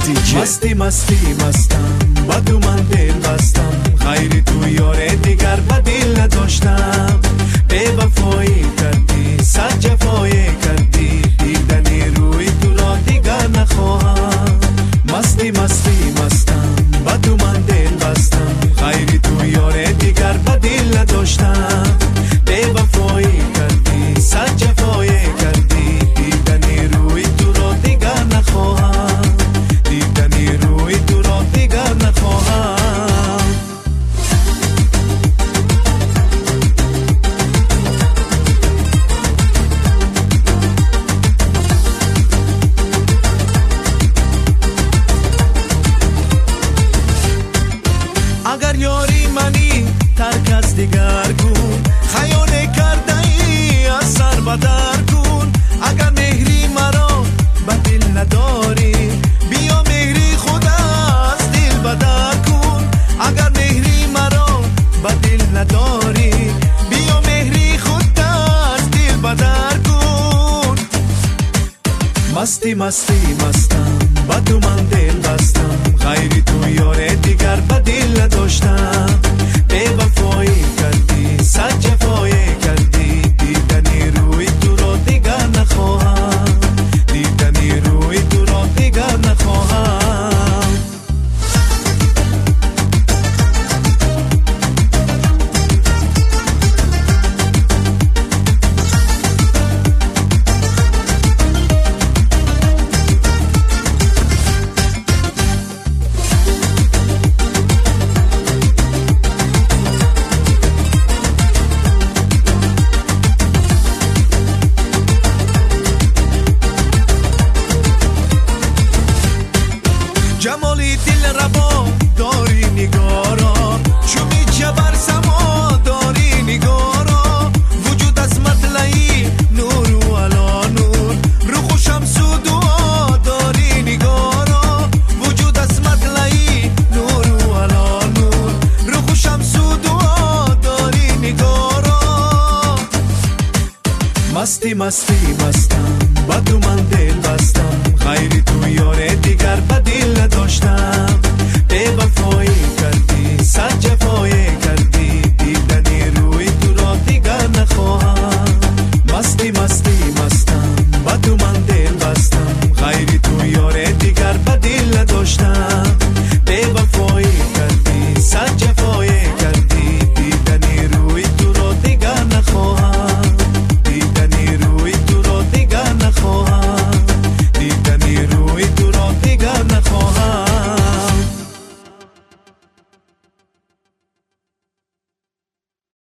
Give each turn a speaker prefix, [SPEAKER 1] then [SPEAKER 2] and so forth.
[SPEAKER 1] مستی مستی مستم با تو من دل بستم غیر تو یاره دیگر با دل نداشتم بے وفایی کردی صد جفایی کردی دیدنی روی تو را دیگر نخواهم مستی مستی مستم با تو من دل بستم غیر تو یاره دیگر با دل نداشتم بے وفایی کردی صد جفایی کردی دیدنی روی تو را دیگر نخواهم دیدنی روی تو را دیگر نخواهم اگر یاری منی ترک از دیگر کن خیال کرده ای از سر بدر کن اگر مهری مرا به دل نداری بیا مهری خود از دل بدر کن اگر مهری مرا به دل نداری بیا مهری خود از دل بدر کن مستی مستی مستم با تو من دل بستم غیر تو یاره دیگر با دل نداشتم بے وفایی کردی صد جفایی کردی دیدنی روی تو را دیگر نخواهم دیدنی روی تو را دیگر نخواهم جمالی دل ربا داری نگارا چوبی جبر سما داری نگارا وجود از مطلعی نور و علا نور رو خوشم سودوا داری نگارا وجود از مطلعی نور و علا نور رو خوشم سودوا داری نگارا مستی مستی مستم با تو من دل بستم غیر تو یاره دیگر بدی